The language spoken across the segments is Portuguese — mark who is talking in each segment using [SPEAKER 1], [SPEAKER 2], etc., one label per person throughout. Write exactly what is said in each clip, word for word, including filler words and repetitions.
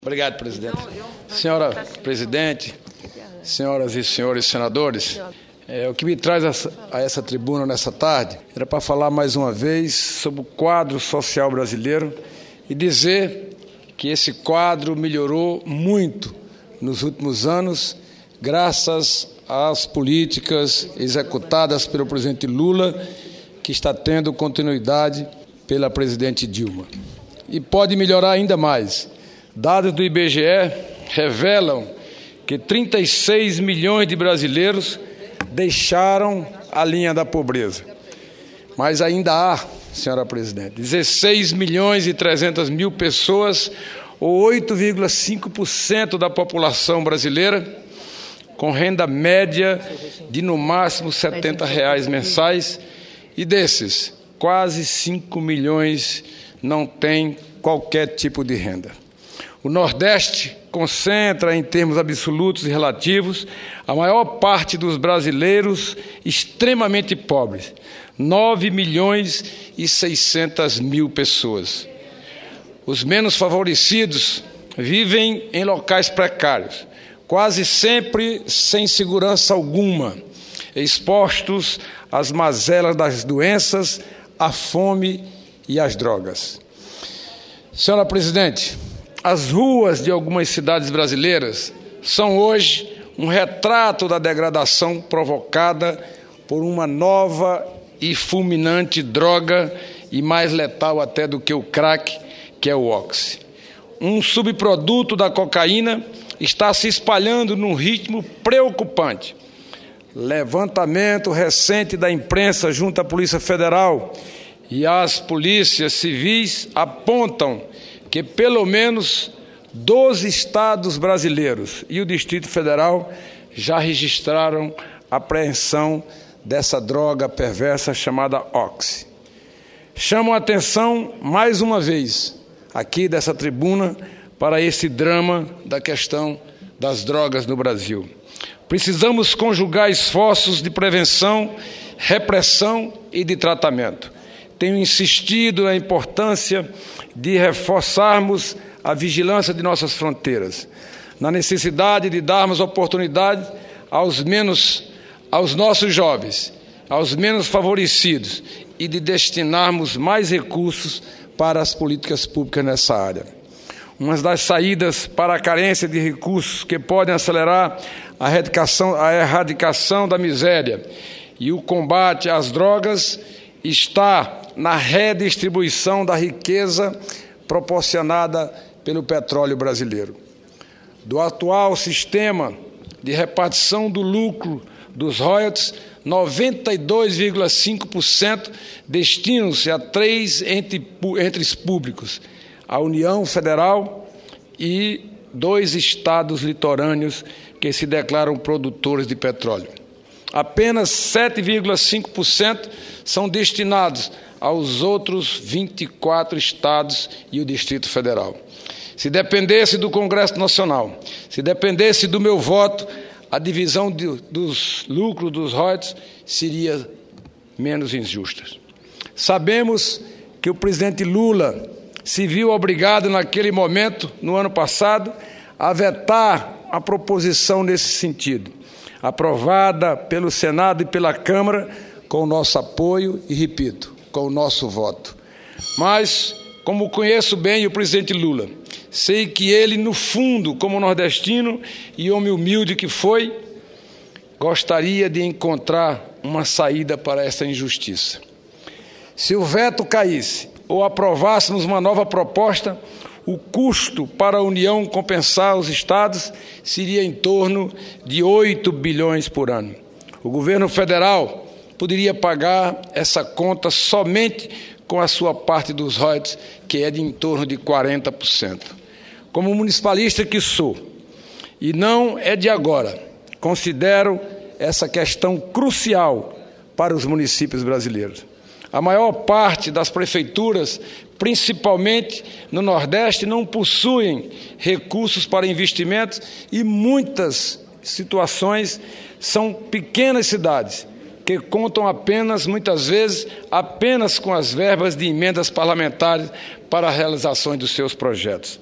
[SPEAKER 1] Obrigado, presidente. Senhora presidente, senhoras e senhores senadores, é, o que me traz a, a essa tribuna nessa tarde era para falar mais uma vez sobre o quadro social brasileiro e dizer que esse quadro melhorou muito nos últimos anos, graças às políticas executadas pelo presidente Lula, que está tendo continuidade pela presidente Dilma. E pode melhorar ainda mais. Dados do I B G E revelam que trinta e seis milhões de brasileiros deixaram a linha da pobreza. Mas ainda há, senhora presidente, dezesseis milhões e trezentas mil pessoas, ou oito vírgula cinco por cento da população brasileira, com renda média de no máximo setenta reais mensais, e desses, quase cinco milhões não têm qualquer tipo de renda. O Nordeste concentra, em termos absolutos e relativos, a maior parte dos brasileiros extremamente pobres, nove milhões e seiscentas mil pessoas. Os menos favorecidos vivem em locais precários, quase sempre sem segurança alguma, expostos às mazelas das doenças, à fome e às drogas. Senhora presidente, as ruas de algumas cidades brasileiras são hoje um retrato da degradação provocada por uma nova e fulminante droga, e mais letal até do que o crack, que é o oxi. Um subproduto da cocaína está se espalhando num ritmo preocupante. Levantamento recente da imprensa junto à Polícia Federal e às polícias civis apontam que pelo menos doze estados brasileiros e o Distrito Federal já registraram a apreensão dessa droga perversa chamada oxi. Chamo a atenção, mais uma vez, aqui dessa tribuna, para esse drama da questão das drogas no Brasil. Precisamos conjugar esforços de prevenção, repressão e de tratamento. Tenho insistido na importância de reforçarmos a vigilância de nossas fronteiras, na necessidade de darmos oportunidade aos menos, aos nossos jovens, aos menos favorecidos, e de destinarmos mais recursos para as políticas públicas nessa área. Uma das saídas para a carência de recursos que podem acelerar a erradicação, a erradicação da miséria e o combate às drogas está na redistribuição da riqueza proporcionada pelo petróleo brasileiro. Do atual sistema de repartição do lucro dos royalties, noventa e dois vírgula cinco por cento destinam-se a três entes públicos, a União Federal e dois estados litorâneos que se declaram produtores de petróleo. Apenas sete vírgula cinco por cento são destinados aos outros vinte e quatro estados e o Distrito Federal. Se dependesse do Congresso Nacional, se dependesse do meu voto, a divisão de, dos lucros dos royalties seria menos injusta. Sabemos que o presidente Lula se viu obrigado naquele momento, no ano passado, a vetar a proposição nesse sentido, aprovada pelo Senado e pela Câmara, com o nosso apoio e, repito, com o nosso voto. Mas, como conheço bem o presidente Lula, sei que ele, no fundo, como nordestino e homem humilde que foi, gostaria de encontrar uma saída para essa injustiça. Se o veto caísse ou aprovássemos uma nova proposta, o custo para a União compensar os estados seria em torno de oito bilhões por ano. O governo federal poderia pagar essa conta somente com a sua parte dos royalties, que é de em torno de quarenta por cento. Como municipalista que sou, e não é de agora, considero essa questão crucial para os municípios brasileiros. A maior parte das prefeituras, principalmente no Nordeste, não possuem recursos para investimentos e muitas situações são pequenas cidades que contam apenas, muitas vezes, apenas com as verbas de emendas parlamentares para a realização dos seus projetos.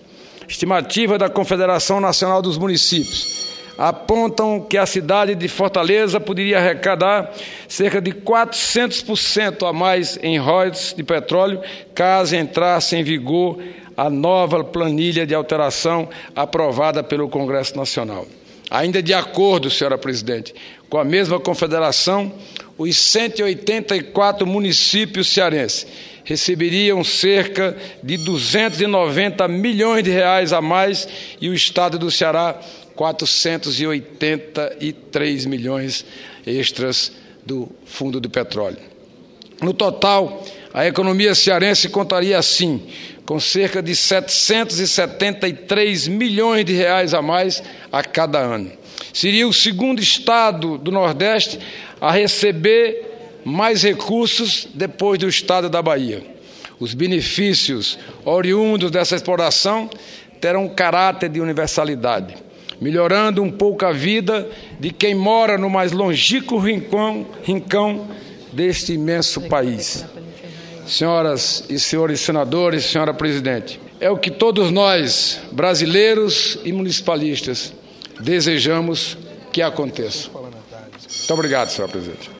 [SPEAKER 1] estimativa da Confederação Nacional dos Municípios apontam que a cidade de Fortaleza poderia arrecadar cerca de quatrocentos por cento a mais em royalties de petróleo, caso entrasse em vigor a nova planilha de alteração aprovada pelo Congresso Nacional. Ainda de acordo, senhora presidente, com a mesma confederação, os cento e oitenta e quatro municípios cearenses receberiam cerca de duzentos e noventa milhões de reais a mais e o estado do Ceará quatrocentos e oitenta e três milhões extras do Fundo do Petróleo. No total, a economia cearense contaria assim com cerca de setecentos e setenta e três milhões de reais a mais a cada ano. Seria o segundo estado do Nordeste a receber mais recursos depois do estado da Bahia. Os benefícios oriundos dessa exploração terão caráter de universalidade, melhorando um pouco a vida de quem mora no mais longínquo rincão, rincão deste imenso país. Senhoras e senhores senadores, senhora presidente, é o que todos nós, brasileiros e municipalistas, desejamos que aconteça. Muito obrigado, senhora presidente.